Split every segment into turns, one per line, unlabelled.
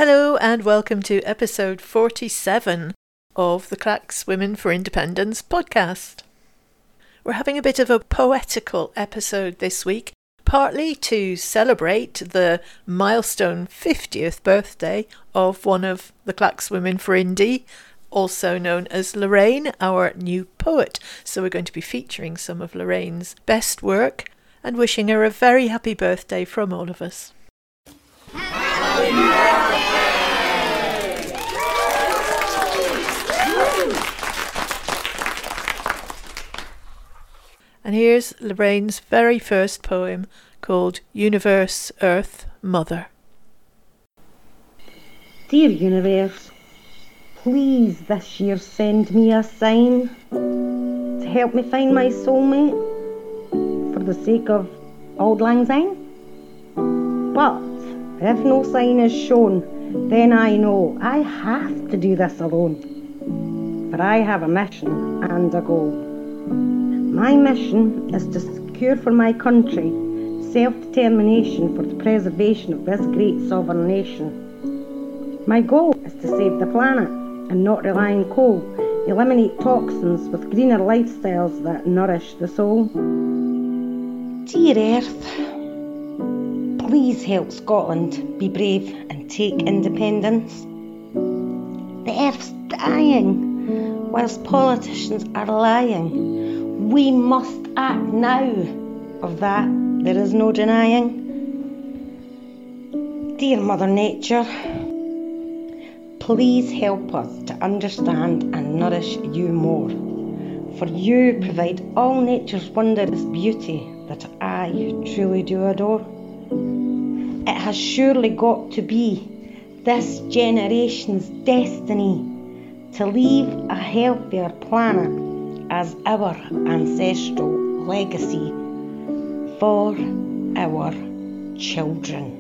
Hello and welcome to episode 47 of the Clacks Women for Independence podcast. We're having a bit of a poetical episode this week, partly to celebrate the milestone 50th birthday of one of the Clacks Women for Indie, also known as Lorraine, our new poet. So we're going to be featuring some of Lorraine's best work and wishing her a very happy birthday from all of us. Happy birthday! And here's Lorraine's very first poem called Universe, Earth, Mother.
Dear Universe, please this year send me a sign to help me find my soulmate for the sake of Auld Lang Syne. But if no sign is shown, then I know I have to do this alone. For I have a mission and a goal. My mission is to secure for my country self-determination for the preservation of this great sovereign nation. My goal is to save the planet and not rely on coal, eliminate toxins with greener lifestyles that nourish the soul. Dear Earth, please help Scotland be brave and take independence. The Earth's dying whilst politicians are lying. We must act now. Of that there is no denying. Dear Mother Nature, please help us to understand and nourish you more. For you provide all nature's wondrous beauty that I truly do adore. It has surely got to be this generation's destiny to leave a healthier planet as our ancestral legacy for our children.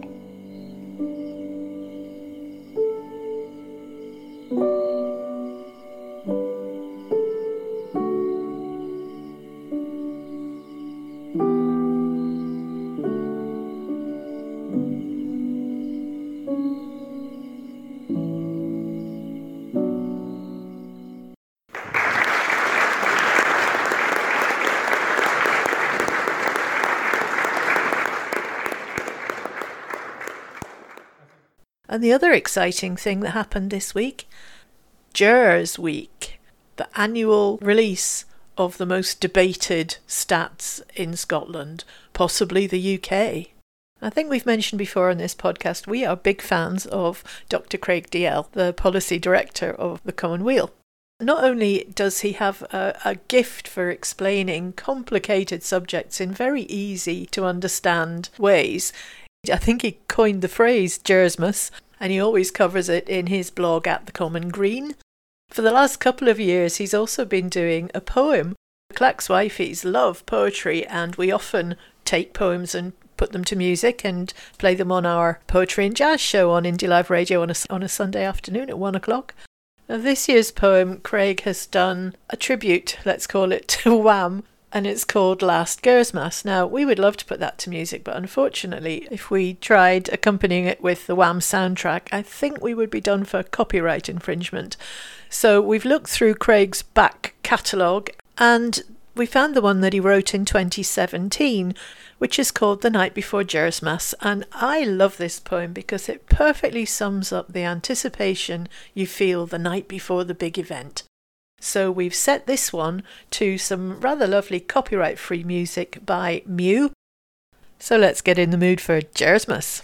And the other exciting thing that happened this week, Jurors Week, the annual release of the most debated stats in Scotland, possibly the UK. I think we've mentioned before on this podcast, we are big fans of Dr. Craig Dalzell, the policy director of the Commonweal. Not only does he have a gift for explaining complicated subjects in very easy to understand ways, I think he coined the phrase Jersmas, and he always covers it in his blog at the Common Green. For the last couple of years, he's also been doing a poem. Clacks Wifeys love poetry, and we often take poems and put them to music and play them on our Poetry and Jazz show on Indie Live Radio on a Sunday afternoon at 1 o'clock. Now, this year's poem, Craig has done a tribute, let's call it, to Wham, and it's called Last Gersmas. Now, we would love to put that to music, but unfortunately, if we tried accompanying it with the Wham soundtrack, I think we would be done for copyright infringement. So we've looked through Craig's back catalogue, and we found the one that he wrote in 2017, which is called The Night Before Gersmas. And I love this poem because it perfectly sums up the anticipation you feel the night before the big event. So we've set this one to some rather lovely copyright-free music by Mew. So let's get in the mood for Gersmas.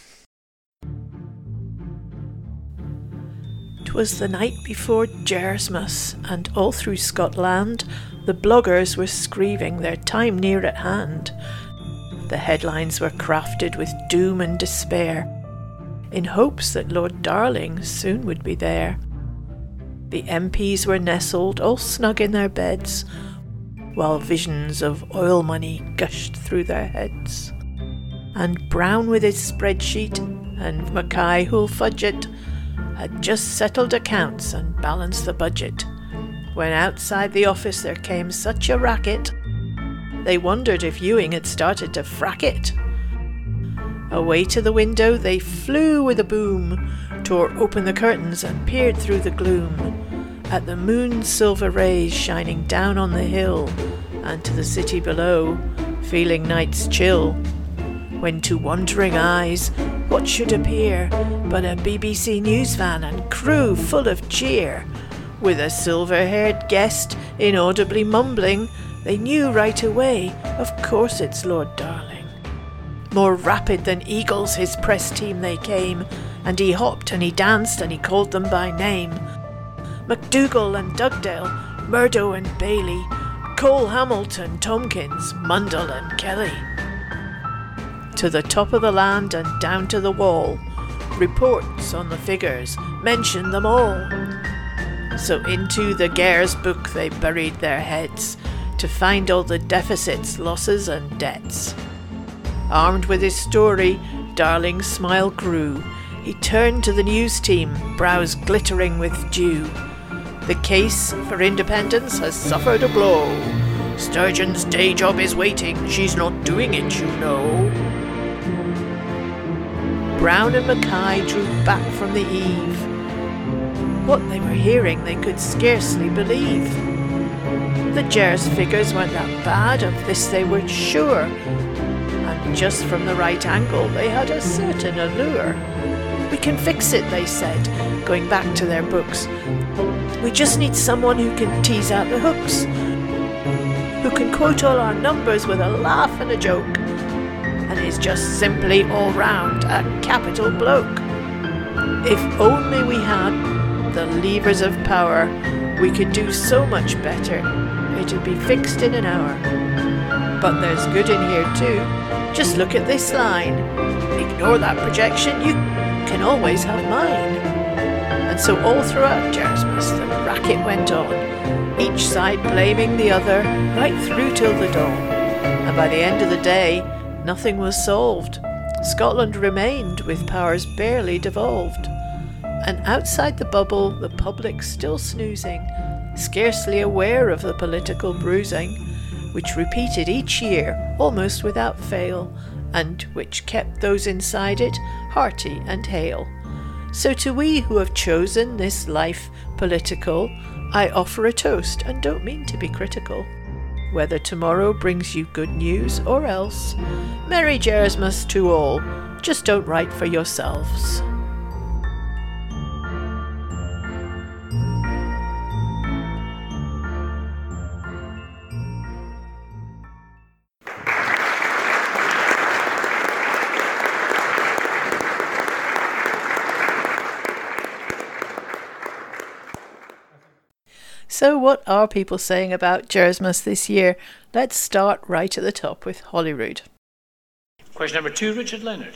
'Twas the night before Gersmas, and all through Scotland the bloggers were screeving their time near at hand. The headlines were crafted with doom and despair, in hopes that Lord Darling soon would be there. The MPs were nestled all snug in their beds, while visions of oil money gushed through their heads. And Brown with his spreadsheet and Mackay who'll fudge it had just settled accounts and balanced the budget, when outside the office there came such a racket, they wondered if Ewing had started to frack it. Away to the window they flew with a boom, tore open the curtains and peered through the gloom at the moon's silver rays shining down on the hill and to the city below, feeling night's chill, when to wondering eyes what should appear but a BBC News van and crew full of cheer, with a silver-haired guest inaudibly mumbling. They knew right away, of course it's Lord Darling. More rapid than eagles his press team they came, and he hopped and he danced and he called them by name. MacDougall and Dugdale, Murdo and Bailey, Cole, Hamilton, Tompkins, Mundell and Kelly. To the top of the land and down to the wall, reports on the figures mention them all. So into the Gair's book they buried their heads, to find all the deficits, losses and debts. Armed with his story, Darling's smile grew. He turned to the news team, brows glittering with dew. The case for independence has suffered a blow. Sturgeon's day job is waiting, she's not doing it, you know. Brown and Mackay drew back from the eve. What they were hearing they could scarcely believe. The Gers figures weren't that bad, of this they were sure, and just from the right angle they had a certain allure. We can fix it, they said, going back to their books. We just need someone who can tease out the hooks, who can quote all our numbers with a laugh and a joke, and is just simply all round a capital bloke. If only we had the levers of power, we could do so much better. It'd be fixed in an hour. But there's good in here too. Just look at this line. Ignore that projection, you can always have mine. And so all throughout Jersmas the racket went on, each side blaming the other, right through till the dawn. And by the end of the day, nothing was solved. Scotland remained with powers barely devolved. And outside the bubble, the public still snoozing, scarcely aware of the political bruising, which repeated each year, almost without fail, and which kept those inside it hearty and hale. So to we who have chosen this life political, I offer a toast, and don't mean to be critical. Whether tomorrow brings you good news or else, Merry Jersmas to all, just don't write for yourselves. So what are people saying about Jersmas this year? Let's start right at the top with Holyrood.
Question number 2, Richard Leonard.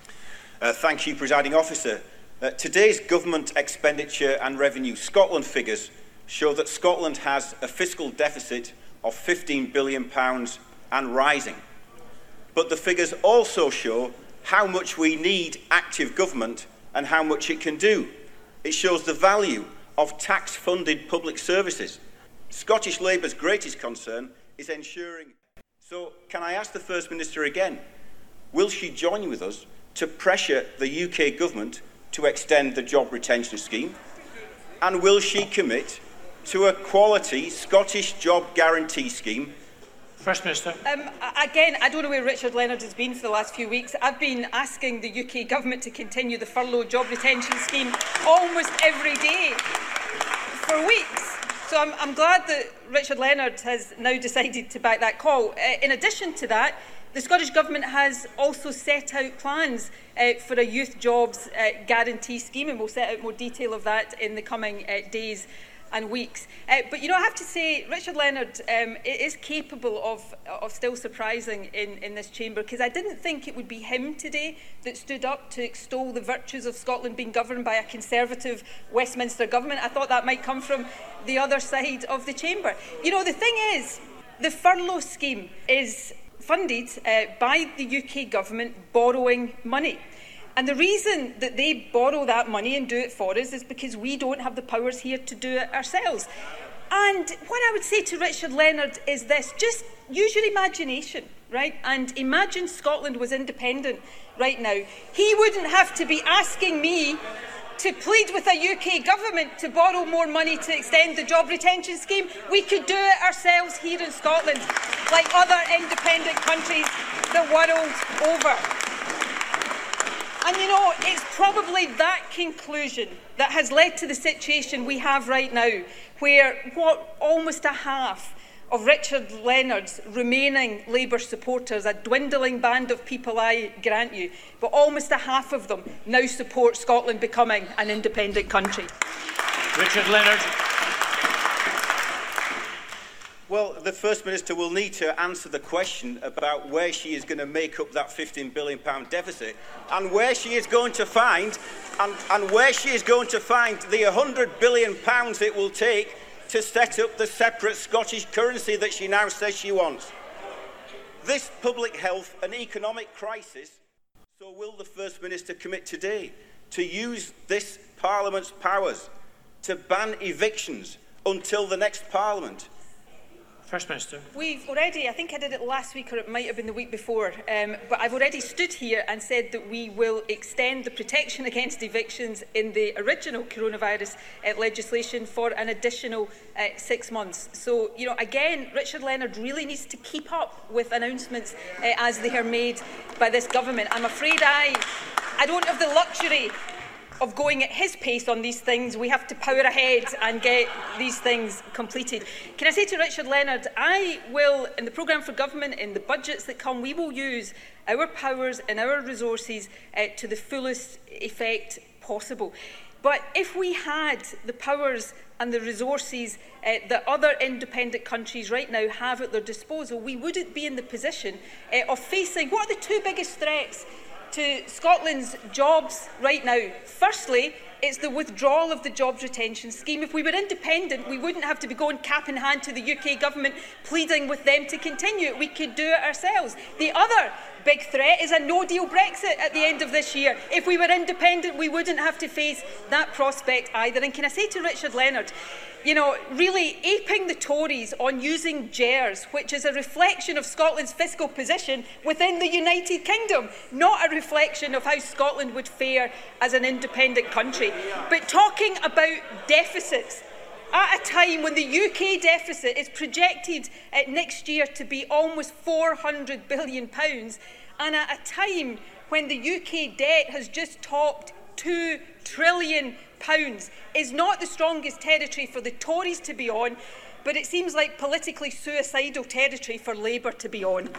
Thank you, Presiding Officer. Today's government expenditure and revenue Scotland figures show that Scotland has a fiscal deficit of £15 billion and rising. But the figures also show how much we need active government and how much it can do. It shows the value of tax-funded public services. Scottish Labour's greatest concern is ensuring. So, can I ask the First Minister again, will she join with us to pressure the UK government to extend the job retention scheme? And will she commit to a quality Scottish job guarantee scheme?
First Minister.
Again, I don't know where Richard Leonard has been for the last few weeks. I've been asking the UK government to continue the furlough job retention scheme almost every day for weeks. So I'm glad that Richard Leonard has now decided to back that call. In addition to that, the Scottish Government has also set out plans for a youth jobs guarantee scheme, and we'll set out more detail of that in the coming days and weeks. But, I have to say, Richard Leonard is capable of still surprising in this chamber, because I didn't think it would be him today that stood up to extol the virtues of Scotland being governed by a Conservative Westminster government. I thought that might come from the other side of the chamber. The thing is, the furlough scheme is funded by the UK government borrowing money. And the reason that they borrow that money and do it for us is because we don't have the powers here to do it ourselves. And what I would say to Richard Leonard is this: just use your imagination, right? And imagine Scotland was independent right now. He wouldn't have to be asking me to plead with a UK government to borrow more money to extend the job retention scheme. We could do it ourselves here in Scotland, like other independent countries the world over. And you know, it's probably that conclusion that has led to the situation we have right now, where almost a half of Richard Leonard's remaining Labour supporters, a dwindling band of people, I grant you, but almost a half of them now support Scotland becoming an independent country.
Richard Leonard.
Well, the First Minister will need to answer the question about where she is going to make up that £15 billion deficit, and where she is going to find, and where she is going to find the £100 billion it will take to set up the separate Scottish currency that she now says she wants. This public health and economic crisis, so will the First Minister commit today to use this Parliament's powers to ban evictions until the next Parliament?
First Minister.
We've already, I think I did it last week or it might have been the week before, but I've already stood here and said that we will extend the protection against evictions in the original coronavirus legislation for an additional 6 months. So, you know, again, Richard Leonard really needs to keep up with announcements as they are made by this government. I'm afraid I don't have the luxury of going at his pace on these things. We have to power ahead and get these things completed. Can I say to Richard Leonard, I will, in the programme for government, in the budgets that come, we will use our powers and our resources to the fullest effect possible. But if we had the powers and the resources that other independent countries right now have at their disposal, we wouldn't be in the position of facing what are the two biggest threats to Scotland's jobs right now. Firstly, it's the withdrawal of the jobs retention scheme. If we were independent, we wouldn't have to be going cap in hand to the UK government pleading with them to continue it. We could do it ourselves. The other big threat is a no-deal Brexit at the end of this year. If we were independent, we wouldn't have to face that prospect either. And can I say to Richard Leonard, you know, really aping the Tories on using GERS, which is a reflection of Scotland's fiscal position within the United Kingdom, not a reflection of how Scotland would fare as an independent country. But talking about deficits, at a time when the UK deficit is projected next year to be almost £400 billion, and at a time when the UK debt has just topped £2 trillion, is not the strongest territory for the Tories to be on, but it seems like politically suicidal territory for Labour to be on.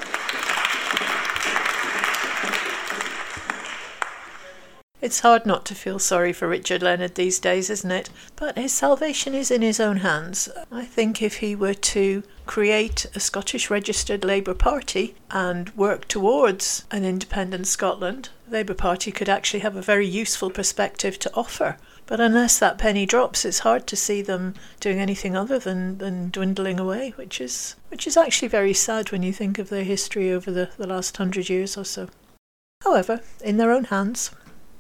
It's hard not to feel sorry for Richard Leonard these days, isn't it? But his salvation is in his own hands. I think if he were to create a Scottish registered Labour Party and work towards an independent Scotland, the Labour Party could actually have a very useful perspective to offer. But unless that penny drops, it's hard to see them doing anything other than dwindling away, which is actually very sad when you think of their history over the last 100 years or so. However, in their own hands.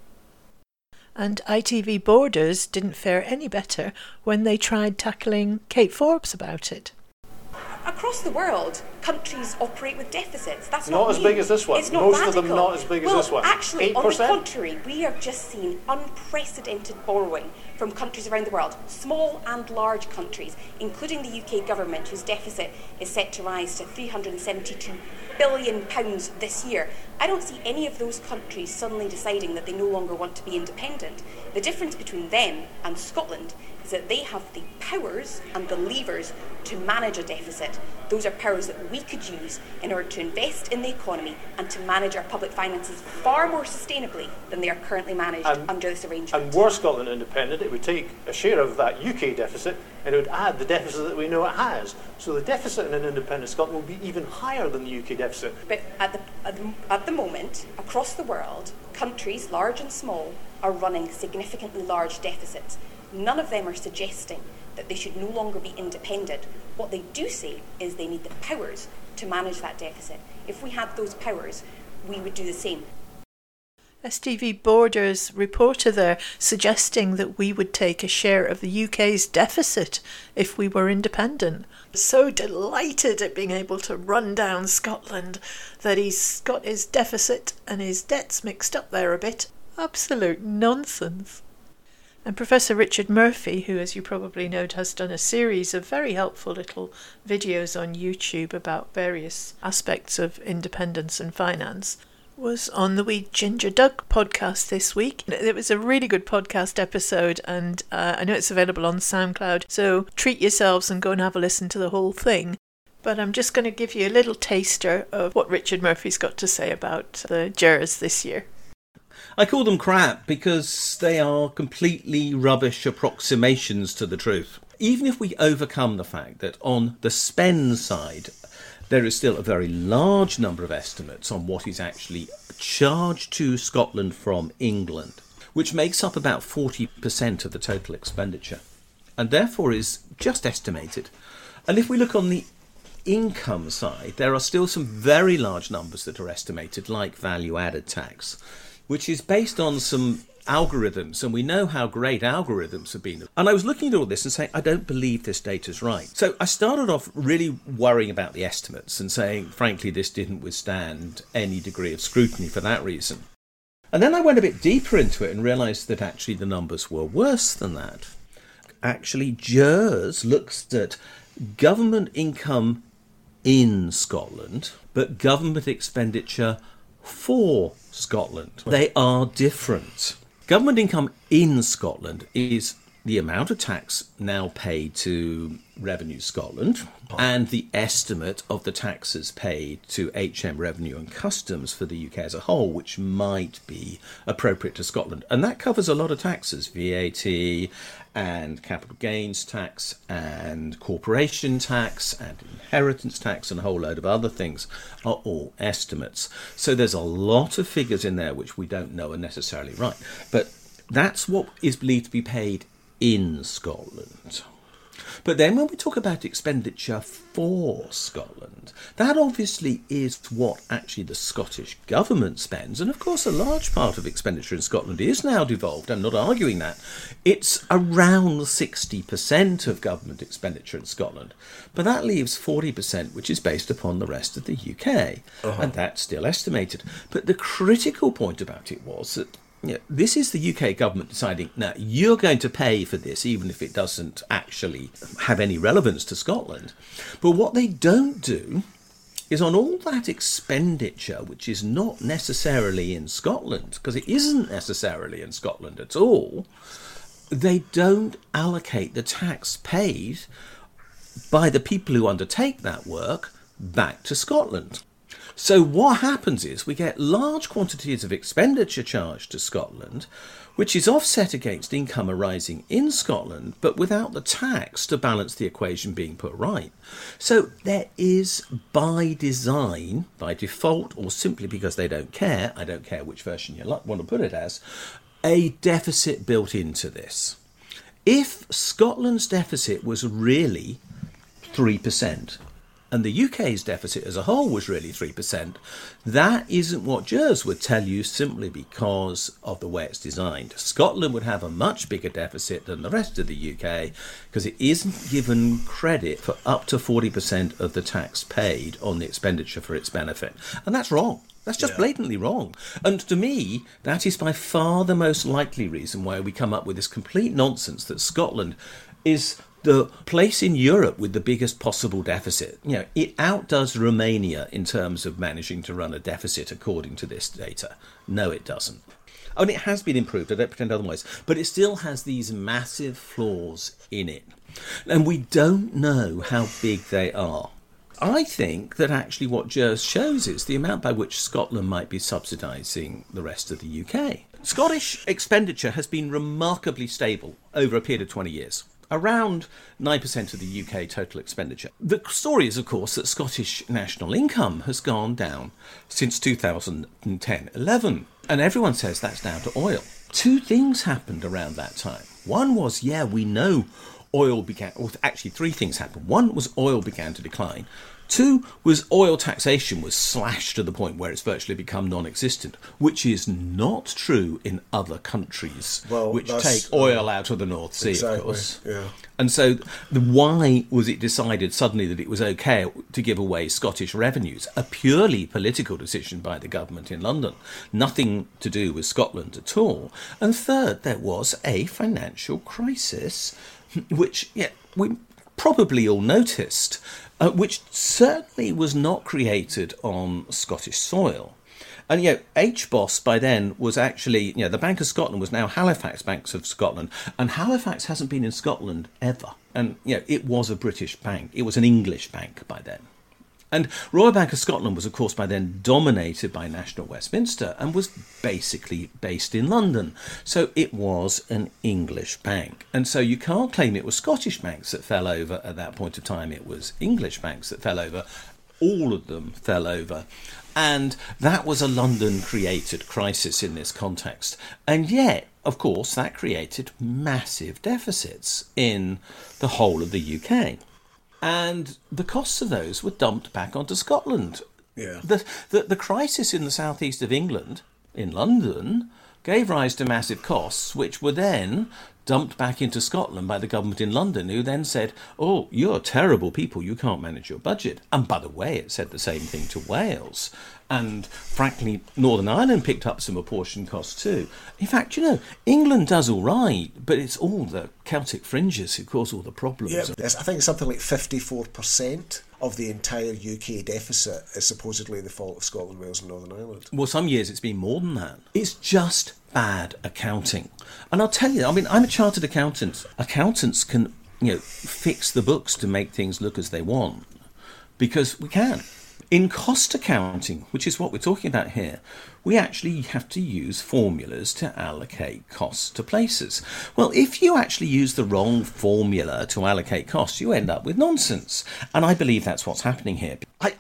And ITV Borders didn't fare any better when they tried tackling Kate Forbes about it.
Across the world, countries operate with deficits. That's
not as big as this one.
It's not
Most
radical.
of them not as big as this one.
Actually,
8%?
on the contrary, we are just seeing unprecedented borrowing from countries around the world, small and large countries, including the UK government, whose deficit is set to rise to £372 billion this year. I don't see any of those countries suddenly deciding that they no longer want to be independent. The difference between them and Scotland is that they have the powers and the levers to manage a deficit. Those are powers that we could use in order to invest in the economy and to manage our public finances far more sustainably than they are currently managed under this arrangement.
And were Scotland independent, it would take a share of that UK deficit and it would add the deficit that we know it has. So the deficit in an independent Scotland will be even higher than the UK deficit.
But at the moment, across the world, countries, large and small, are running significantly large deficits. None of them are suggesting that they should no longer be independent. What they do say is they need the powers to manage that deficit. If we had those powers, we would do the same.
STV Borders reporter there suggesting that we would take a share of the UK's deficit if we were independent. So delighted at being able to run down Scotland that he's got his deficit and his debts mixed up there a bit. Absolute nonsense. And Professor Richard Murphy, who, as you probably know, has done a series of very helpful little videos on YouTube about various aspects of independence and finance, was on the Wee Ginger Duck podcast this week. It was a really good podcast episode, and I know it's available on SoundCloud, so treat yourselves and go and have a listen to the whole thing. But I'm just going to give you a little taster of what Richard Murphy's got to say about the GERS this year.
I call them crap because they are completely rubbish approximations to the truth. Even if we overcome the fact that on the spend side, there is still a very large number of estimates on what is actually charged to Scotland from England, which makes up about 40% of the total expenditure, and therefore is just estimated. And if we look on the income side, there are still some very large numbers that are estimated, like value-added tax, which is based on some algorithms, and we know how great algorithms have been. And I was looking at all this and saying, I don't believe this data's right. So I started off really worrying about the estimates and saying, frankly, this didn't withstand any degree of scrutiny for that reason. And then I went a bit deeper into it and realised that actually the numbers were worse than that. Actually, GERS looks at government income in Scotland, but government expenditure for Scotland. They are different. Government income in Scotland is the amount of tax now paid to Revenue Scotland and the estimate of the taxes paid to HM Revenue and Customs for the UK as a whole, which might be appropriate to Scotland. And that covers a lot of taxes, VAT and capital gains tax and corporation tax and inheritance tax and a whole load of other things are all estimates. So there's a lot of figures in there which we don't know are necessarily right. But that's what is believed to be paid in Scotland. But then when we talk about expenditure for Scotland, that obviously is what actually the Scottish government spends. And of course, a large part of expenditure in Scotland is now devolved. I'm not arguing that. It's around 60% of government expenditure in Scotland. But that leaves 40%, which is based upon the rest of the UK. And that's still estimated. But the critical point about it was that this is the UK government deciding, now, you're going to pay for this, even if it doesn't actually have any relevance to Scotland. But what they don't do is on all that expenditure, which is not necessarily in Scotland, because it isn't necessarily in Scotland at all, they don't allocate the tax paid by the people who undertake that work back to Scotland. So what happens is we get large quantities of expenditure charged to Scotland, which is offset against income arising in Scotland, but without the tax to balance the equation being put right. So there is, by design, by default, or simply because they don't care, I don't care which version you want to put it as, a deficit built into this. If Scotland's deficit was really 3%, and the UK's deficit as a whole was really 3%, that isn't what GERS would tell you simply because of the way it's designed. Scotland would have a much bigger deficit than the rest of the UK because it isn't given credit for up to 40% of the tax paid on the expenditure for its benefit. And that's wrong. That's just blatantly wrong. And to me, that is by far the most likely reason why we come up with this complete nonsense that Scotland is the place in Europe with the biggest possible deficit. It outdoes Romania in terms of managing to run a deficit according to this data. No, it doesn't. I mean, it has been improved, I don't pretend otherwise, but it still has these massive flaws in it. And we don't know how big they are. I think that actually what GERS shows is the amount by which Scotland might be subsidising the rest of the UK. Scottish expenditure has been remarkably stable over a period of 20 years. Around 9% of the UK total expenditure. The story is, of course, that Scottish national income has gone down since 2010-11. And everyone says that's down to oil. Two things happened around that time. One was, we know oil began, or actually three things happened. One was oil began to decline. 2 was oil taxation was slashed to the point where it's virtually become non-existent, which is not true in other countries which take oil out of the North Sea, of course.
Yeah.
And so why was it decided suddenly that it was okay to give away Scottish revenues? A purely political decision by the government in London. Nothing to do with Scotland at all. And third, there was a financial crisis, which we probably all noticed, which certainly was not created on Scottish soil. And, HBOS by then was actually, the Bank of Scotland was now Halifax Banks of Scotland. And Halifax hasn't been in Scotland ever. And, it was a British bank. It was an English bank by then. And Royal Bank of Scotland was, of course, by then dominated by National Westminster and was basically based in London. So it was an English bank. And so you can't claim it was Scottish banks that fell over at that point of time. It was English banks that fell over. All of them fell over. And that was a London-created crisis in this context. And yet, of course, that created massive deficits in the whole of the UK. And the costs of those were dumped back onto Scotland.
Yeah.
The crisis in the southeast of England, in London, gave rise to massive costs, which were then dumped back into Scotland by the government in London, who then said, oh, you're terrible people, you can't manage your budget. And by the way, it said the same thing to Wales. And frankly, Northern Ireland picked up some apportioned costs too. In fact, England does all right, but it's all the Celtic fringes who cause all the problems.
Yeah, I think it's something like 54% of the entire UK deficit is supposedly the fault of Scotland, Wales and Northern Ireland.
Well, some years it's been more than that. It's just bad accounting. And I'll tell you, I'm a chartered accountant. Accountants can, fix the books to make things look as they want, because we can. In cost accounting, which is what we're talking about here, we actually have to use formulas to allocate costs to places. Well, if you actually use the wrong formula to allocate costs, you end up with nonsense. And I believe that's what's happening here.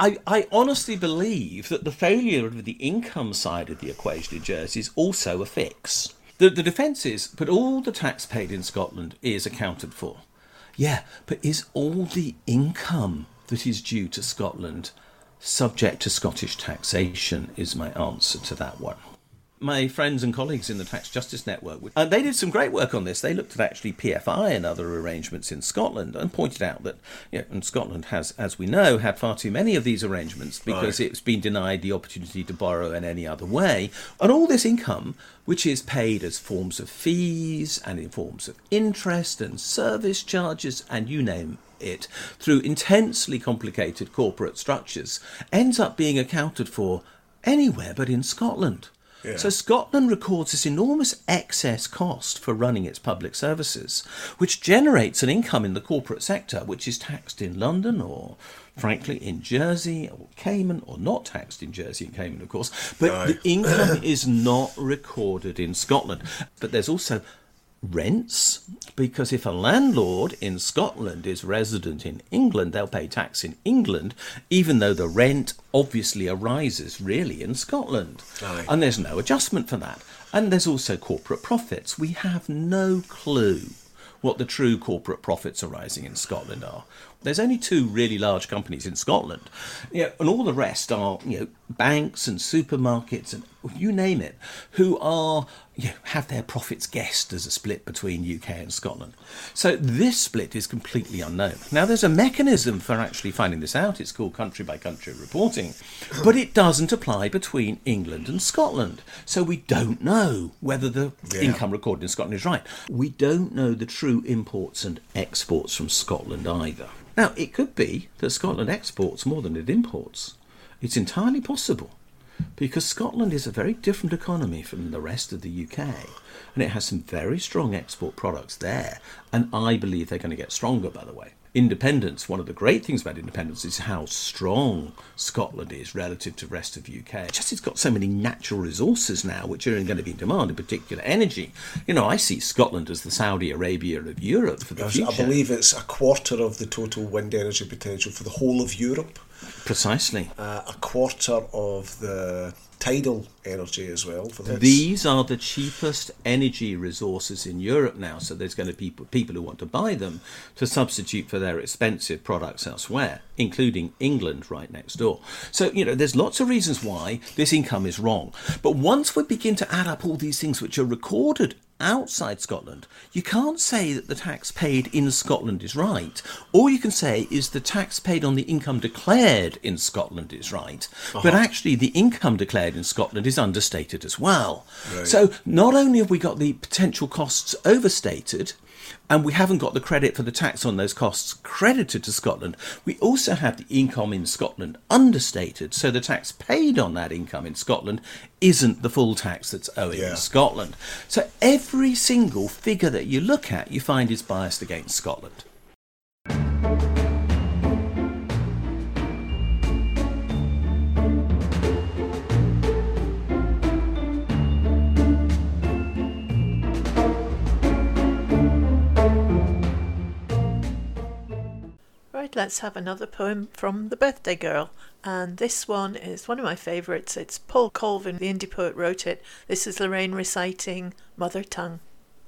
I honestly believe that the failure of the income side of the equation in Jersey is also a fix. The defence is, but all the tax paid in Scotland is accounted for. Yeah, but is all the income that is due to Scotland subject to Scottish taxation, is my answer to that one. My friends and colleagues in the Tax Justice Network, they did some great work on this. They looked at actually PFI and other arrangements in Scotland and pointed out that, and Scotland has, as we know, had far too many of these arrangements because it's been denied the opportunity to borrow in any other way. And all this income, which is paid as forms of fees and in forms of interest and service charges and you name it, through intensely complicated corporate structures, ends up being accounted for anywhere but in Scotland. Yeah. So Scotland records this enormous excess cost for running its public services, which generates an income in the corporate sector which is taxed in London or, frankly, in Jersey or Cayman, or not taxed in Jersey and Cayman, of course. But the income is not recorded in Scotland. But there's also rents, because if a landlord in Scotland is resident in England, they'll pay tax in England, even though the rent obviously arises really in Scotland. Aye. And there's no adjustment for that. And there's also corporate profits. We have no clue what the true corporate profits arising in Scotland are. There's only 2 really large companies in Scotland, and all the rest are, banks and supermarkets and you name it, who are, have their profits guessed as a split between UK and Scotland. So this split is completely unknown. Now, there's a mechanism for actually finding this out. It's called country-by-country reporting, but it doesn't apply between England and Scotland. So we don't know whether the income recorded in Scotland is right. We don't know the true imports and exports from Scotland either. Now, it could be that Scotland exports more than it imports. It's entirely possible, because Scotland is a very different economy from the rest of the UK, and it has some very strong export products there, and I believe they're going to get stronger, by the way. Independence, one of the great things about independence is how strong Scotland is relative to the rest of the UK. Just it's got so many natural resources now which are going to be in demand, in particular energy. I see Scotland as the Saudi Arabia of Europe for the future.
I believe it's a quarter of the total wind energy potential for the whole of Europe.
Precisely.
A quarter of the tidal energy as well. For this.
These are the cheapest energy resources in Europe now, so there's going to be people who want to buy them to substitute for their expensive products elsewhere, including England right next door. So, there's lots of reasons why this income is wrong. But once we begin to add up all these things which are recorded outside Scotland, you can't say that the tax paid in Scotland is right. All you can say is the tax paid on the income declared in Scotland is right, but actually the income declared in Scotland is understated as well. Right. So not only have we got the potential costs overstated, and we haven't got the credit for the tax on those costs credited to Scotland, we also have the income in Scotland understated, so the tax paid on that income in Scotland isn't the full tax that's owing in Scotland. So every single figure that you look at, you find is biased against Scotland.
Let's have another poem from The Birthday Girl, and this one is one of my favourites. It's Paul Colvin, the indie poet, wrote it. This is Lorraine reciting Mother Tongue.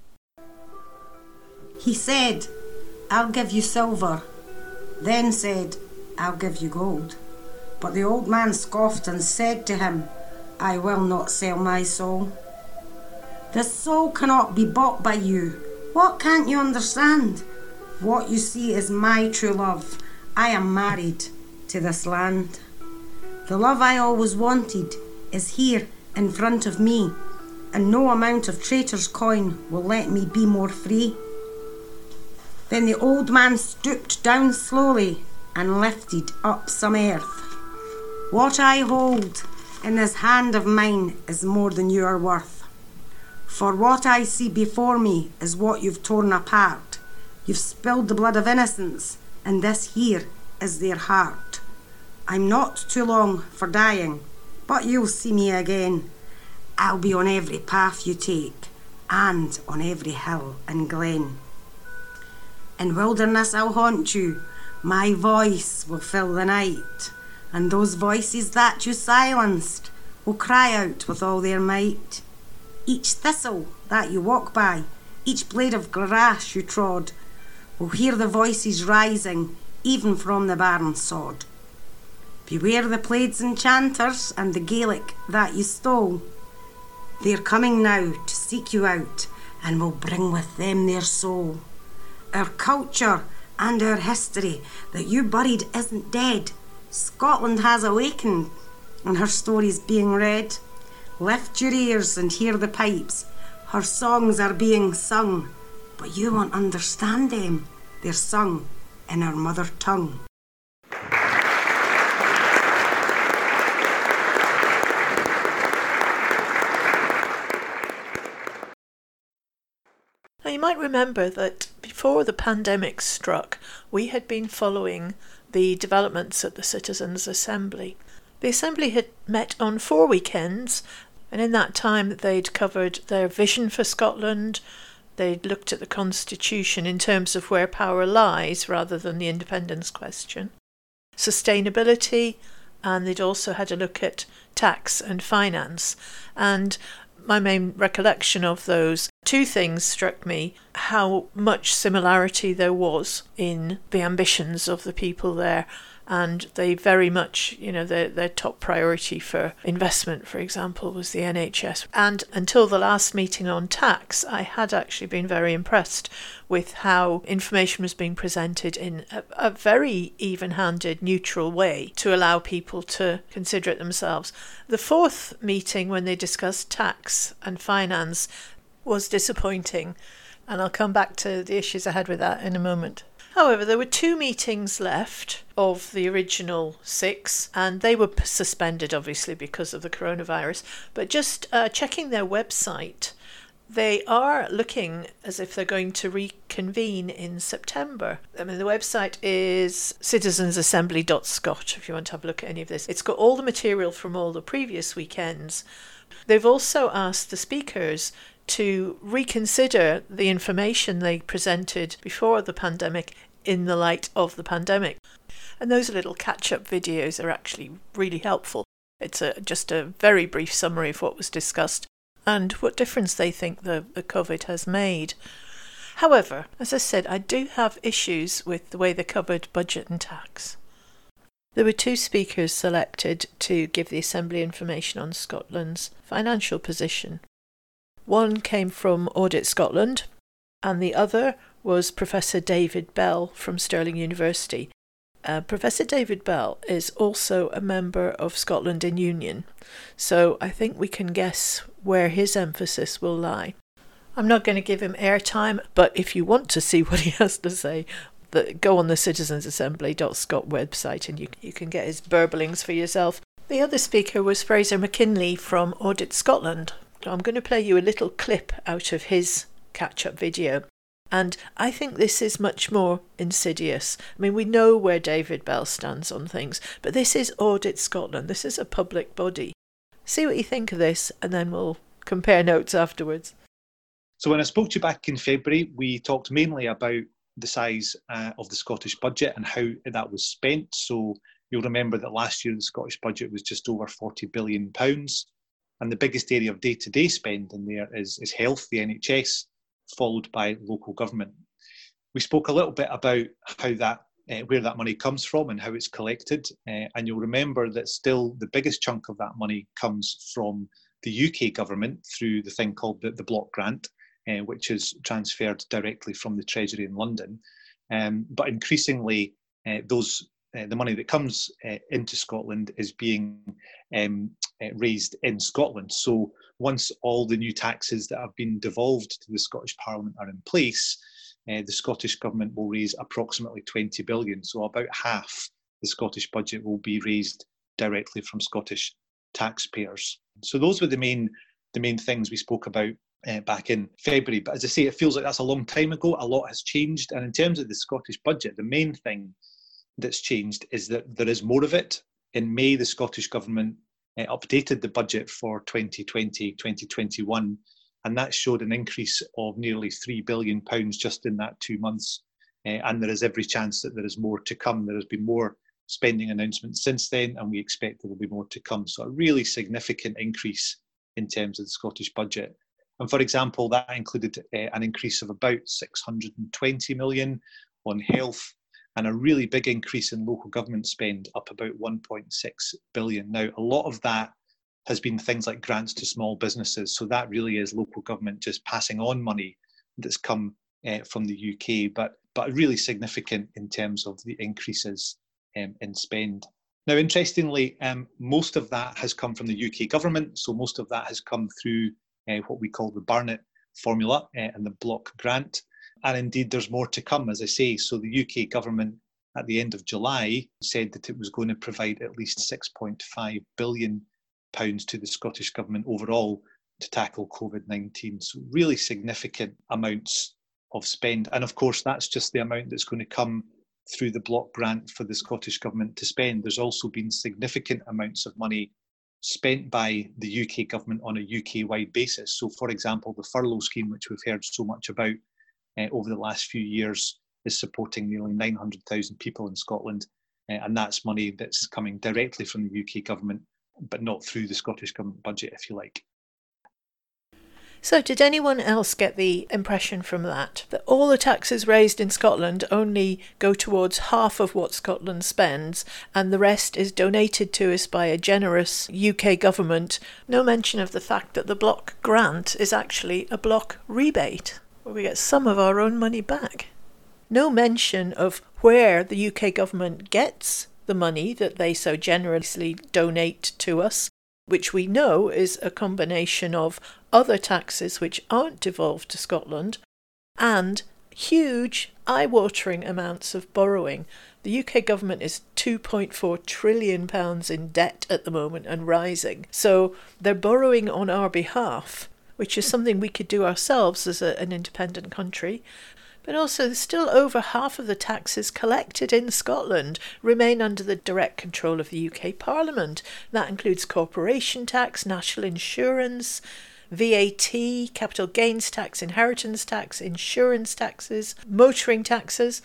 He said, "I'll give you silver," then said, "I'll give you gold." But the old man scoffed and said to him, "I will not sell my soul." "This soul cannot be bought by you. What can't you understand? What you see is my true love. I am married to this land. The love I always wanted is here in front of me, and no amount of traitor's coin will let me be more free." Then the old man stooped down slowly and lifted up some earth. "What I hold in this hand of mine is more than you are worth. For what I see before me is what you've torn apart. You've spilled the blood of innocence, and this here is their heart. I'm not too long for dying, but you'll see me again. I'll be on every path you take, and on every hill and glen. In wilderness I'll haunt you, my voice will fill the night, and those voices that you silenced will cry out with all their might. Each thistle that you walk by, each blade of grass you trod, will hear the voices rising, even from the barren sod. Beware the Plaids enchanters and the Gaelic that you stole. They're coming now to seek you out, and will bring with them their soul. Our culture and our history that you buried isn't dead. Scotland has awakened, and her story's being read. Lift your ears and hear the pipes. Her songs are being sung, but you won't understand them. They're sung in our mother tongue.
Now, you might remember that before the pandemic struck, we had been following the developments at the Citizens' Assembly. The Assembly had met on 4 weekends, and in that time they'd covered their vision for Scotland. They'd looked at the Constitution in terms of where power lies rather than the independence question, sustainability, and they'd also had a look at tax and finance. And my main recollection of those two things struck me: how much similarity there was in the ambitions of the people there, and they very much, their top priority for investment, for example, was the NHS. And until the last meeting on tax, I had actually been very impressed with how information was being presented in a very even-handed, neutral way to allow people to consider it themselves. The fourth meeting, when they discussed tax and finance, was disappointing, and I'll come back to the issues I had with that in a moment. However, there were 2 meetings left of the original 6, and they were suspended, obviously, because of the coronavirus. But just checking their website, they are looking as if they're going to reconvene in September. I mean, the website is citizensassembly.scot if you want to have a look at any of this. It's got all the material from all the previous weekends. They've also asked the speakers to reconsider the information they presented before the pandemic in the light of the pandemic. And those little catch-up videos are actually really helpful. It's just a very brief summary of what was discussed and what difference they think the COVID has made. However, as I said, I do have issues with the way they covered budget and tax. There were 2 speakers selected to give the Assembly information on Scotland's financial position. One came from Audit Scotland, and the other was Professor David Bell from Stirling University. Professor David Bell is also a member of Scotland in Union, so I think we can guess where his emphasis will lie. I'm not going to give him airtime, but if you want to see what he has to say, go on the citizensassembly.scot website and you can get his burblings for yourself. The other speaker was Fraser McKinley from Audit Scotland. I'm going to play you a little clip out of his catch-up video. And I think this is much more insidious. I mean, we know where David Bell stands on things, but this is Audit Scotland. This is a public body. See what you think of this, and then we'll compare notes afterwards.
So when I spoke to you back in February, we talked mainly about the size of the Scottish budget and how that was spent. So you'll remember that last year the Scottish budget was just over £40 billion. And the biggest area of day-to-day spend in there is health, the NHS, followed by local government. We spoke a little bit about how that, where that money comes from and how it's collected. And you'll remember that still the biggest chunk of that money comes from the UK government through the thing called the block grant, which is transferred directly from the Treasury in London. But increasingly, the money that comes into Scotland is being raised in Scotland. So once all the new taxes that have been devolved to the Scottish Parliament are in place, the Scottish Government will raise approximately 20 billion. So about half the Scottish budget will be raised directly from Scottish taxpayers. So those were the main things we spoke about back in February. But as I say, it feels like that's a long time ago. A lot has changed. And in terms of the Scottish budget, the main thing that's changed is that there is more of it. In May, the Scottish Government updated the budget for 2020-2021, and that showed an increase of nearly £3 billion just in that 2 months. And there is every chance that there is more to come. There has been more spending announcements since then, and we expect there will be more to come. So a really significant increase in terms of the Scottish budget. And for example, that included an increase of about 620 million on health, and a really big increase in local government spend, up about 1.6 billion. Now, a lot of that has been things like grants to small businesses. So that really is local government just passing on money that's come from the UK, but really significant in terms of the increases in spend. Now, interestingly, most of that has come from the UK government. So most of that has come through what we call the Barnett formula and the block grant. And indeed, there's more to come, as I say. So the UK government at the end of July said that it was going to provide at least £6.5 billion to the Scottish Government overall to tackle COVID-19. So really significant amounts of spend. And of course, that's just the amount that's going to come through the block grant for the Scottish Government to spend. There's also been significant amounts of money spent by the UK government on a UK-wide basis. So, for example, the furlough scheme, which we've heard so much about over the last few years, is supporting nearly 900,000 people in Scotland. And that's money that's coming directly from the UK government, but not through the Scottish Government budget, if you like.
So did anyone else get the impression from that all the taxes raised in Scotland only go towards half of what Scotland spends and the rest is donated to us by a generous UK government? No mention of the fact that the block grant is actually a block rebate, where we get some of our own money back. No mention of where the UK government gets the money that they so generously donate to us, which we know is a combination of other taxes which aren't devolved to Scotland, and huge, eye-watering amounts of borrowing. The UK government is £2.4 trillion in debt at the moment and rising. So they're borrowing on our behalf, which is something we could do ourselves as an independent country. But also, still over half of the taxes collected in Scotland remain under the direct control of the UK Parliament. That includes corporation tax, national insurance, VAT, capital gains tax, inheritance tax, insurance taxes, motoring taxes.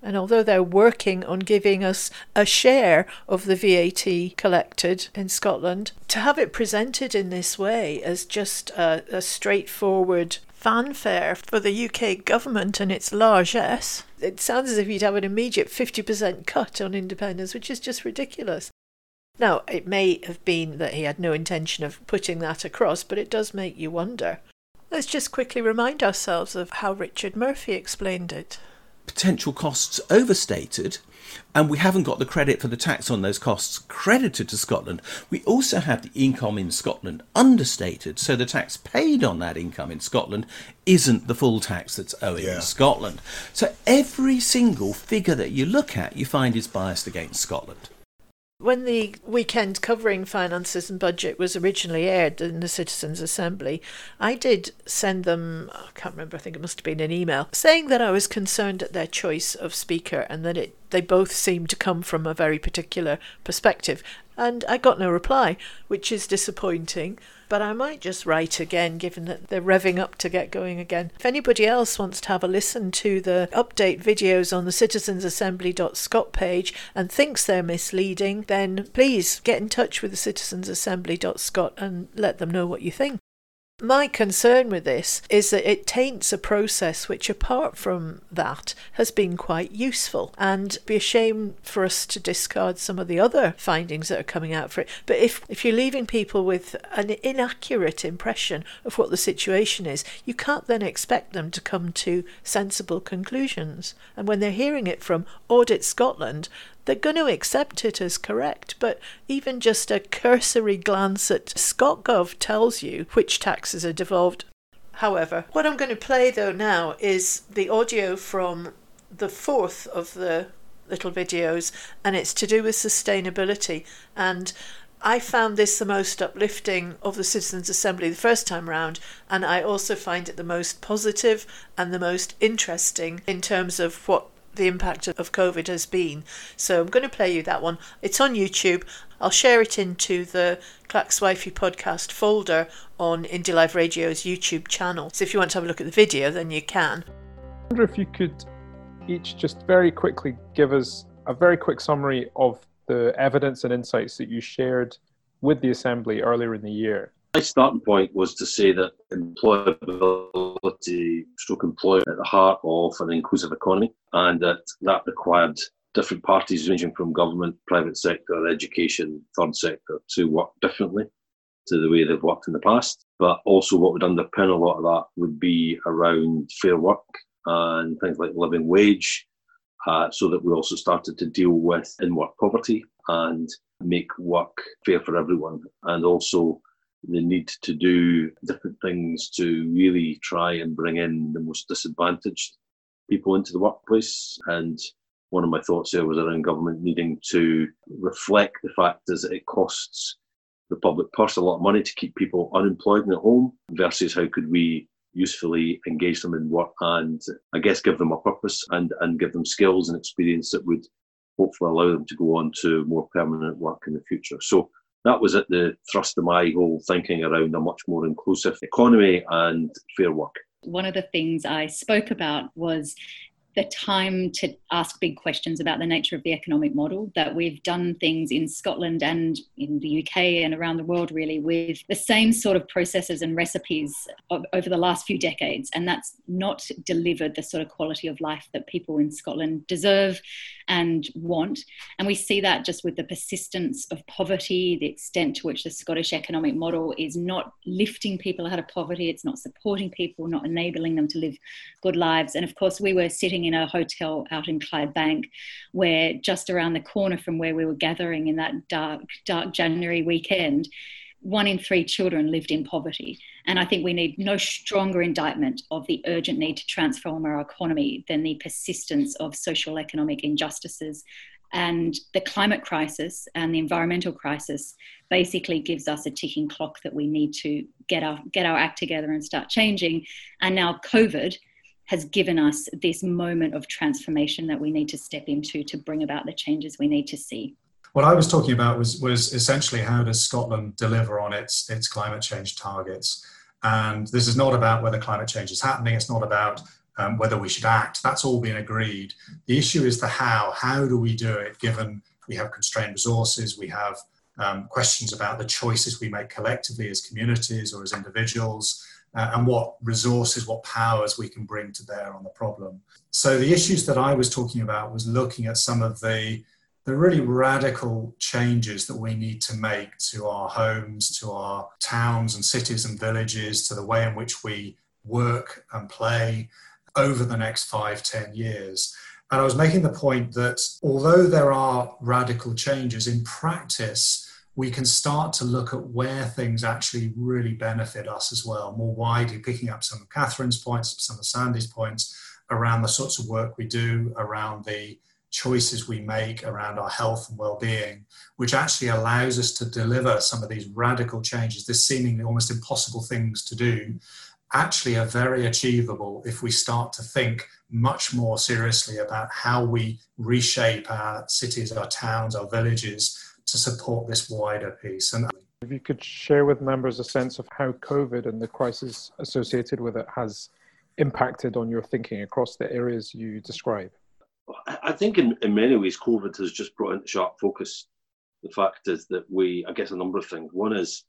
And although they're working on giving us a share of the VAT collected in Scotland, to have it presented in this way as just a straightforward fanfare for the UK government and its largesse, it sounds as if you'd have an immediate 50% cut on independence, which is just ridiculous. Now, it may have been that he had no intention of putting that across, but it does make you wonder. Let's just quickly remind ourselves of how Richard Murphy explained it.
Potential costs overstated, and we haven't got the credit for the tax on those costs credited to Scotland. We also have the income in Scotland understated, so the tax paid on that income in Scotland isn't the full tax that's owing in Scotland. So every single figure that you look at, you find is biased against Scotland.
When the weekend covering finances and budget was originally aired in the Citizens' Assembly, I did send them, I can't remember, I think it must have been an email, saying that I was concerned at their choice of speaker and that they both seemed to come from a very particular perspective. And I got no reply, which is disappointing. But I might just write again, given that they're revving up to get going again. If anybody else wants to have a listen to the update videos on the citizensassembly.scot page and thinks they're misleading, then please get in touch with the citizensassembly.scot and let them know what you think. My concern with this is that it taints a process which, apart from that, has been quite useful, and be a shame for us to discard some of the other findings that are coming out for it. But if you're leaving people with an inaccurate impression of what the situation is, you can't then expect them to come to sensible conclusions. And when they're hearing it from Audit Scotland, they're going to accept it as correct, but even just a cursory glance at ScotGov tells you which taxes are devolved. However, what I'm going to play though now is the audio from the fourth of the little videos, and it's to do with sustainability. And I found this the most uplifting of the Citizens' Assembly the first time round, and I also find it the most positive and the most interesting in terms of what the impact of COVID has been. So I'm going to play you that one. It's on YouTube. I'll share it into the Clacks Wifey podcast folder on Indie Live Radio's YouTube channel. So if you want to have a look at the video, then you can.
I wonder if you could each just very quickly give us a very quick summary of the evidence and insights that you shared with the Assembly earlier in the year.
My starting point was to say that employability, employment at the heart of an inclusive economy, and that required different parties ranging from government, private sector, education, third sector to work differently to the way they've worked in the past. But also what would underpin a lot of that would be around fair work and things like living wage, so that we also started to deal with in-work poverty and make work fair for everyone, and also the need to do different things to really try and bring in the most disadvantaged people into the workplace. And one of my thoughts there was around government needing to reflect the fact is that it costs the public purse a lot of money to keep people unemployed and at home, versus how could we usefully engage them in work and I guess give them a purpose and give them skills and experience that would hopefully allow them to go on to more permanent work in the future. So that was at the thrust of my whole thinking around a much more inclusive economy and fair work.
One of the things I spoke about was the time to ask big questions about the nature of the economic model, that we've done things in Scotland and in the UK and around the world really with the same sort of processes and recipes over the last few decades, and that's not delivered the sort of quality of life that people in Scotland deserve and want. And we see that just with the persistence of poverty, the extent to which the Scottish economic model is not lifting people out of poverty, it's not supporting people, not enabling them to live good lives. And of course we were sitting in a hotel out in Clydebank, where just around the corner from where we were gathering in that dark January weekend, 1 in 3 children lived in poverty. And I think we need no stronger indictment of the urgent need to transform our economy than the persistence of social economic injustices. And the climate crisis and the environmental crisis basically gives us a ticking clock that we need to get our act together and start changing. And now COVID has given us this moment of transformation that we need to step into to bring about the changes we need to see.
What I was talking about was essentially how does Scotland deliver on its climate change targets? And this is not about whether climate change is happening. It's not about whether we should act. That's all been agreed. The issue is the how. How do we do it, given we have constrained resources, we have questions about the choices we make collectively as communities or as individuals, and what resources, what powers we can bring to bear on the problem. So the issues that I was talking about was looking at some of the really radical changes that we need to make to our homes, to our towns and cities and villages, to the way in which we work and play over the next 5-10 years. And I was making the point that although there are radical changes, in practice, we can start to look at where things actually really benefit us as well, more widely, picking up some of Catherine's points, some of Sandy's points around the sorts of work we do, around the choices we make, around our health and well-being, which actually allows us to deliver some of these radical changes, this seemingly almost impossible things to do, actually are very achievable if we start to think much more seriously about how we reshape our cities, our towns, our villages to support this wider piece. And
if you could share with members a sense of how COVID and the crisis associated with it has impacted on your thinking across the areas you describe.
I think in many ways COVID has just brought into sharp focus the fact is that I guess a number of things. One is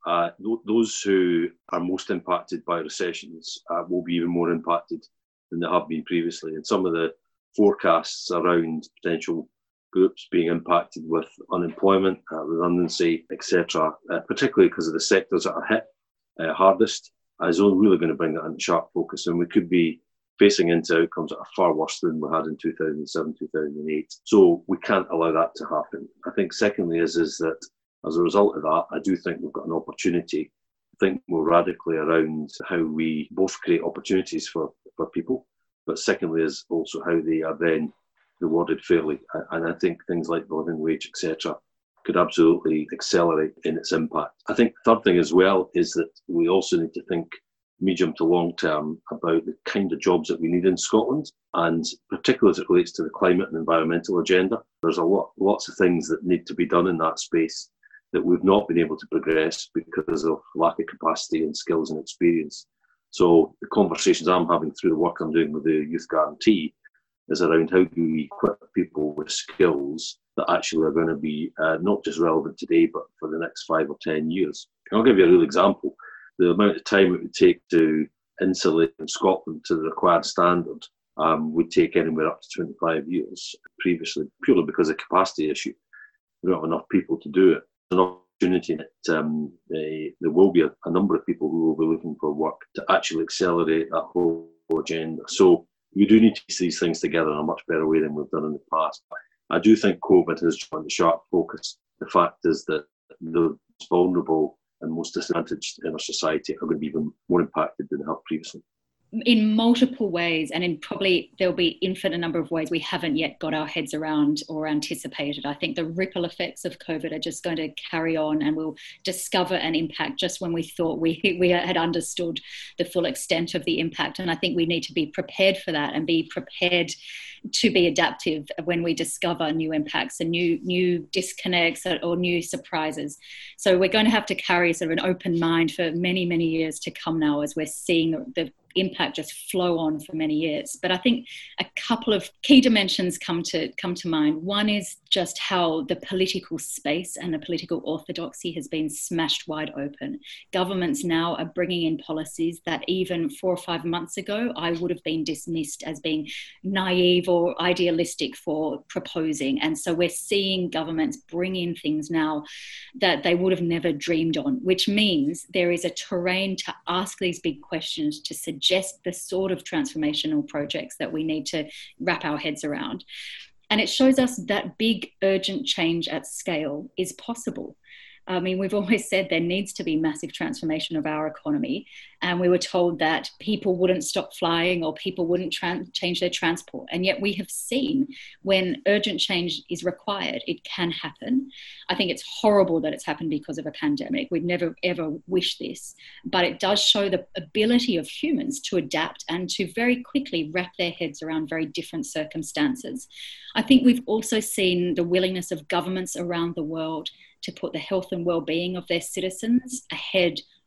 those who are most impacted by recessions will be even more impacted than they have been previously. And some of the forecasts around potential groups being impacted with unemployment, redundancy, etc., particularly because of the sectors that are hit hardest, is only really going to bring that into sharp focus. And we could be facing into outcomes that are far worse than we had in 2007, 2008. So we can't allow that to happen. I think secondly is that as a result of that, I do think we've got an opportunity to think more radically around how we both create opportunities for people, but secondly is also how they are then rewarded fairly. And I think things like the living wage, etc., could absolutely accelerate in its impact. I think the third thing as well is that we also need to think medium to long term about the kind of jobs that we need in Scotland, and particularly as it relates to the climate and environmental agenda. There's lots of things that need to be done in that space that we've not been able to progress because of lack of capacity and skills and experience. So the conversations I'm having through the work I'm doing with the Youth Guarantee is around how do we equip people with skills that actually are going to be not just relevant today, but for the next 5 or 10 years. And I'll give you a real example. The amount of time it would take to insulate in Scotland to the required standard would take anywhere up to 25 years previously, purely because of capacity issue. We don't have enough people to do it. An opportunity that there will be a number of people who will be looking for work to actually accelerate that whole agenda. So we do need to piece these things together in a much better way than we've done in the past. I do think COVID has drawn the sharp focus. The fact is that the vulnerable and most disadvantaged in our society are going to be even more impacted than they have previously.
In multiple ways, and in probably there'll be infinite number of ways we haven't yet got our heads around or anticipated. I think the ripple effects of COVID are just going to carry on, and we'll discover an impact just when we thought we had understood the full extent of the impact. And I think we need to be prepared for that and be prepared to be adaptive when we discover new impacts and new disconnects or new surprises. So we're going to have to carry sort of an open mind for many, many years to come now, as we're seeing the impact just flow on for many years. But I think a couple of key dimensions come to mind. One is just how the political space and the political orthodoxy has been smashed wide open. Governments now are bringing in policies that even 4 or 5 months ago I would have been dismissed as being naive or idealistic for proposing. And so we're seeing governments bring in things now that they would have never dreamed on, which means there is a terrain to ask these big questions, to suggest the sort of transformational projects that we need to wrap our heads around. And it shows us that big, urgent change at scale is possible. I mean, we've always said there needs to be massive transformation of our economy. And we were told that people wouldn't stop flying or people wouldn't change their transport. And yet we have seen when urgent change is required, it can happen. I think it's horrible that it's happened because of a pandemic. We'd never, ever wish this. But it does show the ability of humans to adapt and to very quickly wrap their heads around very different circumstances. I think we've also seen the willingness of governments around the world to put the health and well-being of their citizens ahead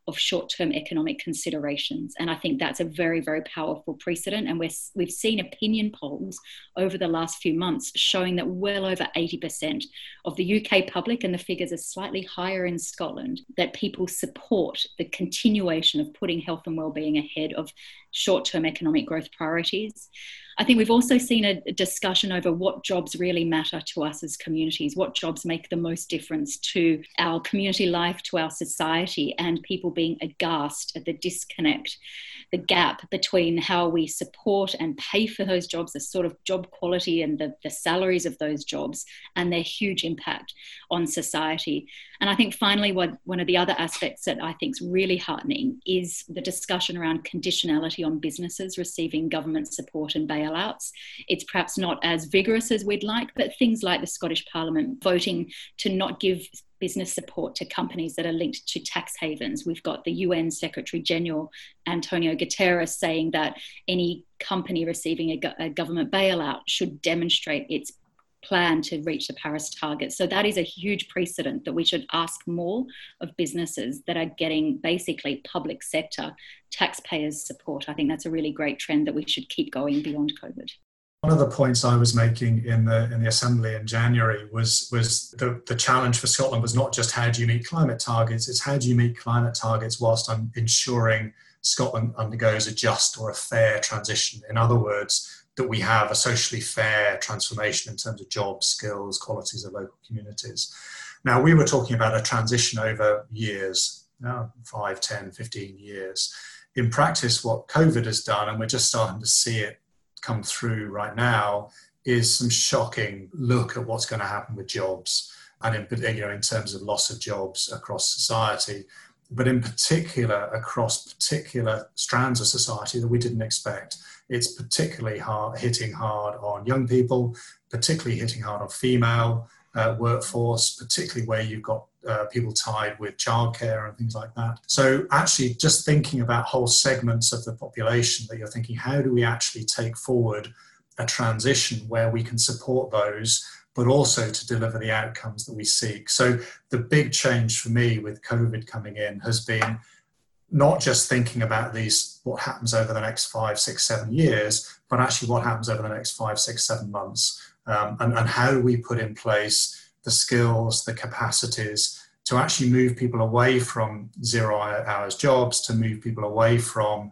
of short-term economic considerations. And I think that's a very, very powerful precedent. And we've seen opinion polls over the last few months showing that well over 80% of the UK public, and the figures are slightly higher in Scotland, that people support the continuation of putting health and wellbeing ahead of short-term economic growth priorities. I think we've also seen a discussion over what jobs really matter to us as communities, what jobs make the most difference to our community life, to our society, and people being aghast at the disconnect, the gap between how we support and pay for those jobs, the sort of job quality and the salaries of those jobs, and their huge impact on society. And I think finally, one of the other aspects that I think is really heartening is the discussion around conditionality on businesses receiving government support and bailouts. It's perhaps not as vigorous as we'd like, but things like the Scottish Parliament voting to not give business support to companies that are linked to tax havens. We've got the UN Secretary General, Antonio Guterres, saying that any company receiving a government bailout should demonstrate its plan to reach the Paris target. So that is a huge precedent that we should ask more of businesses that are getting basically public sector taxpayers' support. I think that's a really great trend that we should keep going beyond COVID.
One of the points I was making in the Assembly in January was the challenge for Scotland was not just how do you meet climate targets, it's how do you meet climate targets whilst ensuring Scotland undergoes a just or a fair transition. In other words, that we have a socially fair transformation in terms of jobs, skills, qualities of local communities. Now, we were talking about a transition over years, 5, 10, 15 years. In practice, what COVID has done, and we're just starting to see it come through right now, is some shocking look at what's going to happen with jobs, and in terms of loss of jobs across society, but in particular across particular strands of society that we didn't expect. It's particularly hitting hard on young people, particularly hitting hard on female workforce, particularly where you've got people tied with childcare and things like that. So actually just thinking about whole segments of the population that you're thinking, how do we actually take forward a transition where we can support those, but also to deliver the outcomes that we seek. So the big change for me with COVID coming in has been not just thinking about what happens over the next 5, 6, 7 years, but actually what happens over the next 5, 6, 7 months. And how do we put in place the skills, the capacities to actually move people away from 0 hours jobs, to move people away from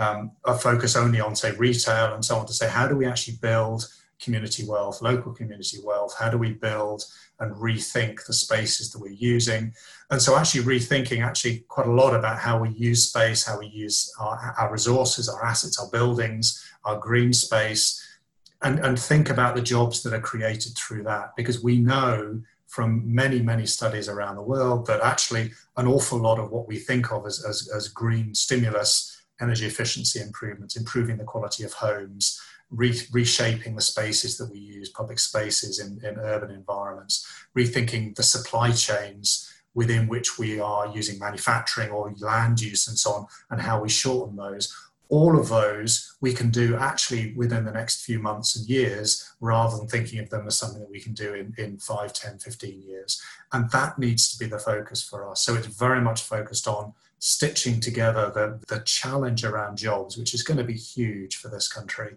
a focus only on, say, retail and so on, to say, how do we actually build community wealth, local community wealth? How do we build and rethink the spaces that we're using? And so actually rethinking quite a lot about how we use space, how we use our resources, our assets, our buildings, our green space, and think about the jobs that are created through that. Because we know from many, many studies around the world that actually an awful lot of what we think of as green stimulus, energy efficiency improvements, improving the quality of homes, reshaping the spaces that we use, public spaces in urban environments, rethinking the supply chains within which we are using manufacturing or land use and so on, and how we shorten those. All of those we can do actually within the next few months and years, rather than thinking of them as something that we can do in 5, 10, 15 years. And that needs to be the focus for us. So it's very much focused on stitching together the challenge around jobs, which is going to be huge for this country,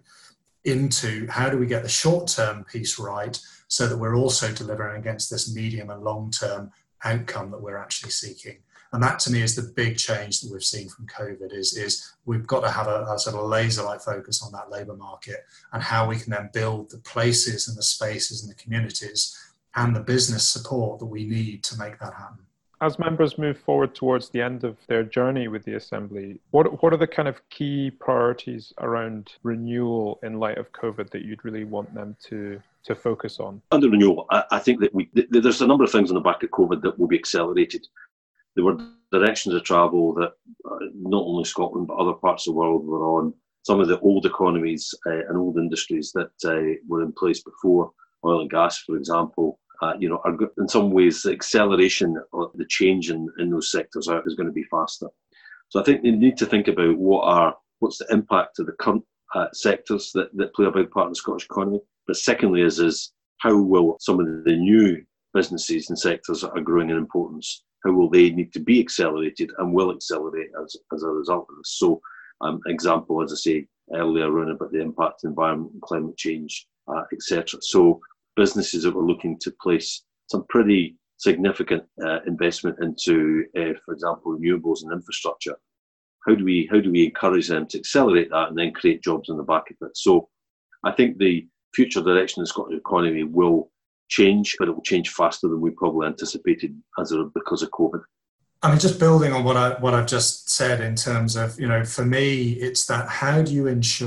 into how do we get the short-term piece right so that we're also delivering against this medium and long-term outcome that we're actually seeking. And that to me is the big change that we've seen from COVID is we've got to have a sort of laser-like focus on that labour market and how we can then build the places and the spaces and the communities and the business support that we need to make that happen.
As members move forward towards the end of their journey with the Assembly, what are the kind of key priorities around renewal in light of COVID that you'd really want them to focus on?
Under renewal, I think that there's a number of things on the back of COVID that will be accelerated. There were directions of travel that not only Scotland but other parts of the world were on. Some of the old economies and old industries that were in place before, oil and gas, for example, are in some ways the acceleration of the change in those sectors is going to be faster. So I think you need to think about what's the impact of the current sectors that play a big part in the Scottish economy. But secondly is how will some of the new businesses and sectors that are growing in importance how will they need to be accelerated and will accelerate as a result of this. So, example, as I say earlier on about the impact of environment and climate change, etc. So businesses that were looking to place some pretty significant investment into, for example, renewables and infrastructure. How do we encourage them to accelerate that and then create jobs on the back of it? So I think the future direction of the Scottish economy will change, but it will change faster than we probably anticipated because of COVID.
I mean, just building on what I've just said in terms of, for me, it's that how do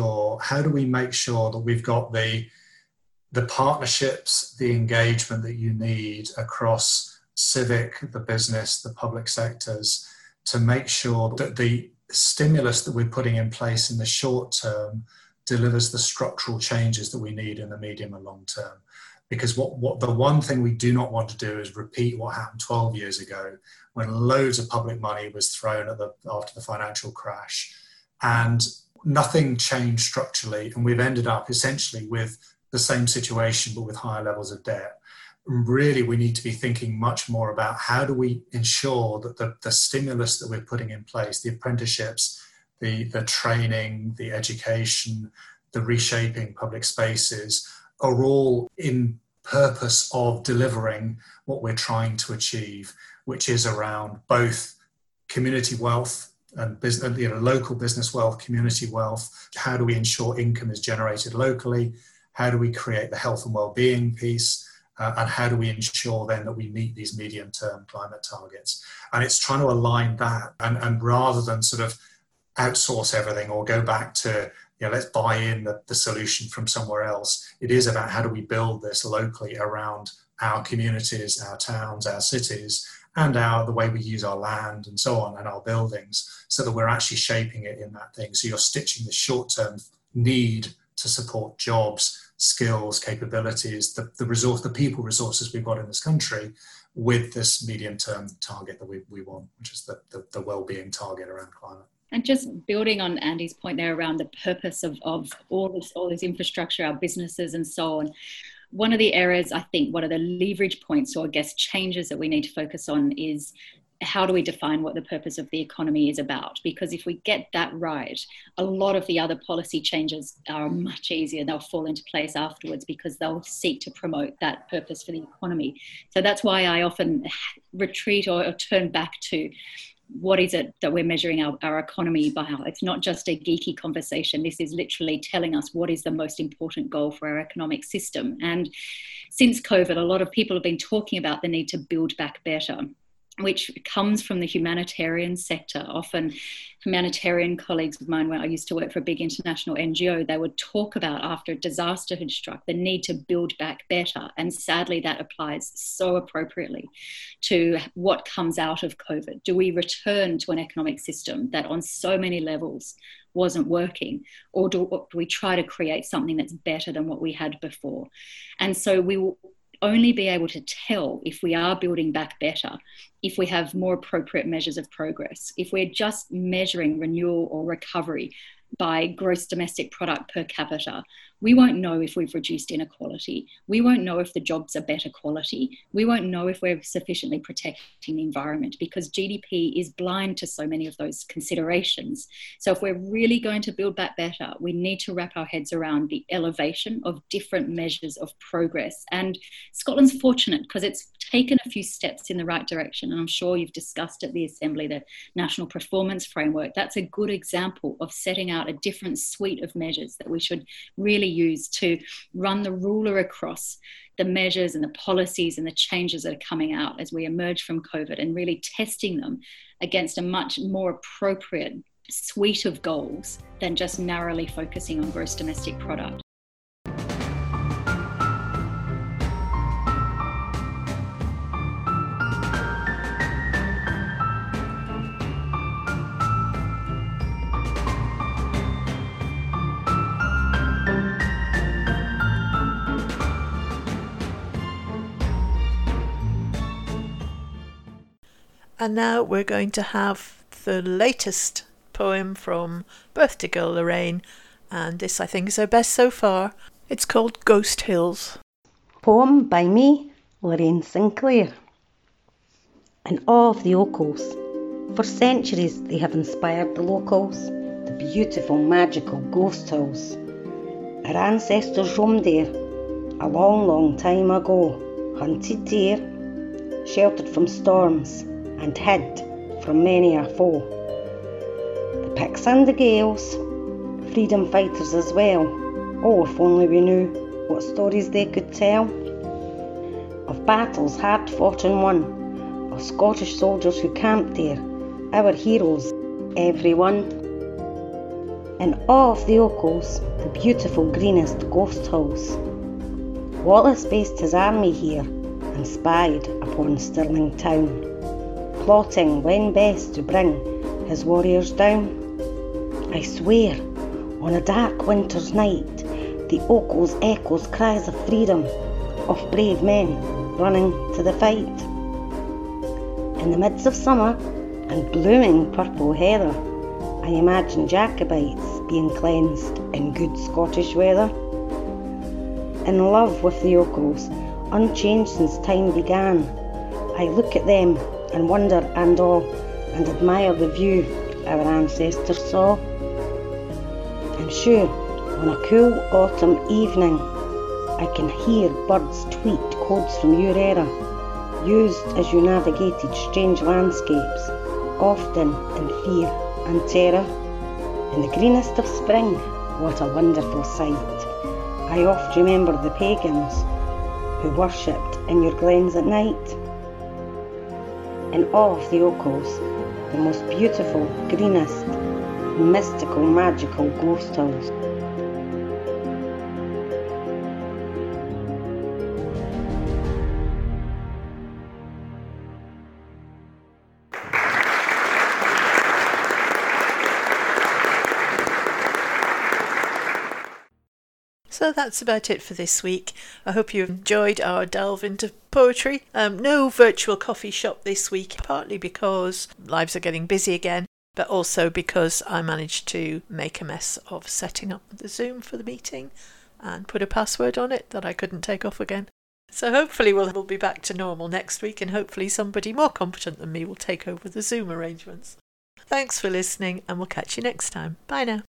we make sure that we've got the partnerships, the engagement that you need across civic, the business, the public sectors, to make sure that the stimulus that we're putting in place in the short term delivers the structural changes that we need in the medium and long term. Because what the one thing we do not want to do is repeat what happened 12 years ago when loads of public money was thrown after the financial crash and nothing changed structurally, and we've ended up essentially with the same situation but with higher levels of debt. Really, we need to be thinking much more about how do we ensure that the stimulus that we're putting in place, the apprenticeships, the training, the education, the reshaping public spaces, are all in purpose of delivering what we're trying to achieve, which is around both community wealth and business, local business wealth, community wealth. How do we ensure income is generated locally? How do we create the health and well-being piece? And how do we ensure then that we meet these medium-term climate targets? And it's trying to align that, and rather than sort of outsource everything or go back to, let's buy in the solution from somewhere else. It is about how do we build this locally around our communities, our towns, our cities, and the way we use our land and so on, and our buildings, so that we're actually shaping it in that thing. So you're stitching the short-term need to support jobs, skills, capabilities, the people resources we've got in this country with this medium-term target that we want, which is the well-being target around climate.
And just building on Andy's point there around the purpose of all this infrastructure, our businesses and so on, one of the areas, I think, one of the leverage points or I guess changes that we need to focus on is how do we define what the purpose of the economy is about? Because if we get that right, a lot of the other policy changes are much easier. They'll fall into place afterwards because they'll seek to promote that purpose for the economy. So that's why I often retreat or turn back to what is it that we're measuring our economy by? It's not just a geeky conversation. This is literally telling us what is the most important goal for our economic system. And since COVID, a lot of people have been talking about the need to build back better, which comes from the humanitarian sector. Often humanitarian colleagues of mine, when I used to work for a big international NGO, they would talk about after a disaster had struck, the need to build back better. And sadly, that applies so appropriately to what comes out of COVID. Do we return to an economic system that on so many levels wasn't working, or do we try to create something that's better than what we had before? And so we will only be able to tell if we are building back better if we have more appropriate measures of progress. If we're just measuring renewal or recovery by gross domestic product per capita, we won't know if we've reduced inequality. We won't know if the jobs are better quality. We won't know if we're sufficiently protecting the environment because GDP is blind to so many of those considerations. So if we're really going to build back better, we need to wrap our heads around the elevation of different measures of progress. And Scotland's fortunate because it's taken a few steps in the right direction. And I'm sure you've discussed at the Assembly the National Performance Framework. That's a good example of setting out a different suite of measures that we should really use to run the ruler across the measures and the policies and the changes that are coming out as we emerge from COVID, and really testing them against a much more appropriate suite of goals than just narrowly focusing on gross domestic product.
And now we're going to have the latest poem from birthday girl Lorraine, and this I think is her best so far. It's called Ghost Hills.
Poem by me, Lorraine Sinclair. in awe of the Ochils. For centuries they have inspired the locals, the beautiful magical ghost towns. Our ancestors roamed there a long, long time ago, hunted deer, sheltered from storms, and hid from many a foe. The Picts and the Gaels, freedom fighters as well. Oh, if only we knew what stories they could tell. Of battles hard fought and won, of Scottish soldiers who camped there, our heroes, every one. In awe of the Ochils, the beautiful greenest ghost hills. Wallace based his army here and spied upon Stirling town, plotting when best to bring his warriors down. I swear, on a dark winter's night, the Ochils echoes cries of freedom, of brave men running to the fight. In the midst of summer and blooming purple heather, I imagine Jacobites being cleansed in good Scottish weather. In love with the Ochils, unchanged since time began, I look at them and wonder and awe, and admire the view our ancestors saw. I'm sure on a cool autumn evening I can hear birds tweet codes from your era, used as you navigated strange landscapes, often in fear and terror. In the greenest of spring, what a wonderful sight. I oft remember the pagans who worshipped in your glens at night. In awe of the Ochils, the most beautiful, greenest, mystical, magical ghost hills.
So that's about it for this week. I hope you enjoyed our delve into poetry. No virtual coffee shop this week, partly because lives are getting busy again, but also because I managed to make a mess of setting up the Zoom for the meeting and put a password on it that I couldn't take off again. So hopefully we'll be back to normal next week, and hopefully somebody more competent than me will take over the Zoom arrangements. Thanks for listening, and we'll catch you next time. Bye now.